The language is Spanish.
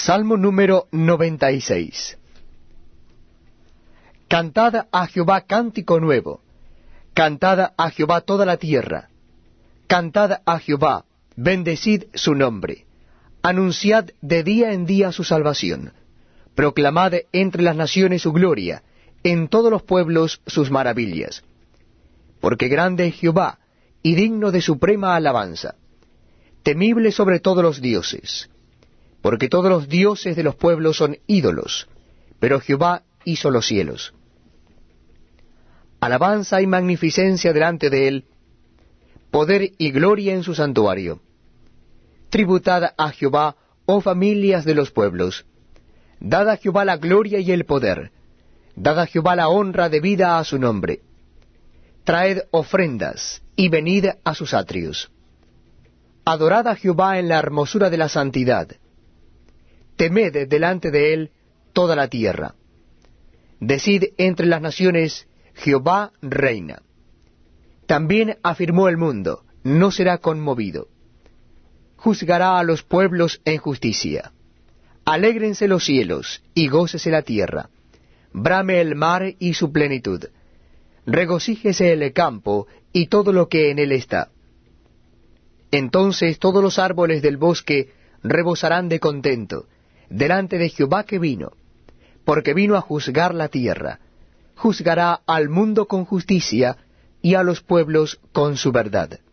Salmo número 96. Cantad a Jehová cántico nuevo, cantad a Jehová toda la tierra, cantad a Jehová, bendecid su nombre, anunciad de día en día su salvación, proclamad entre las naciones su gloria, en todos los pueblos sus maravillas. Porque grande es Jehová, y digno de suprema alabanza, temible sobre todos los dioses. Porque todos los dioses de los pueblos son ídolos, pero Jehová hizo los cielos. Alabanza y magnificencia delante de él, poder y gloria en su santuario. Tributad a Jehová, oh familias de los pueblos. Dad a Jehová la gloria y el poder. Dad a Jehová la honra debida a su nombre. Traed ofrendas, y venid a sus atrios. Adorad a Jehová en la hermosura de la santidad. Temed delante de él toda la tierra. Decid entre las naciones, Jehová reina. También afirmó el mundo, no será conmovido. Juzgará a los pueblos en justicia. Alégrense los cielos, y gócese la tierra. Brame el mar y su plenitud. Regocíjese el campo, y todo lo que en él está. Entonces todos los árboles del bosque rebosarán de contento, delante de Jehová que vino, porque vino a juzgar la tierra. Juzgará al mundo con justicia, y a los pueblos con su verdad.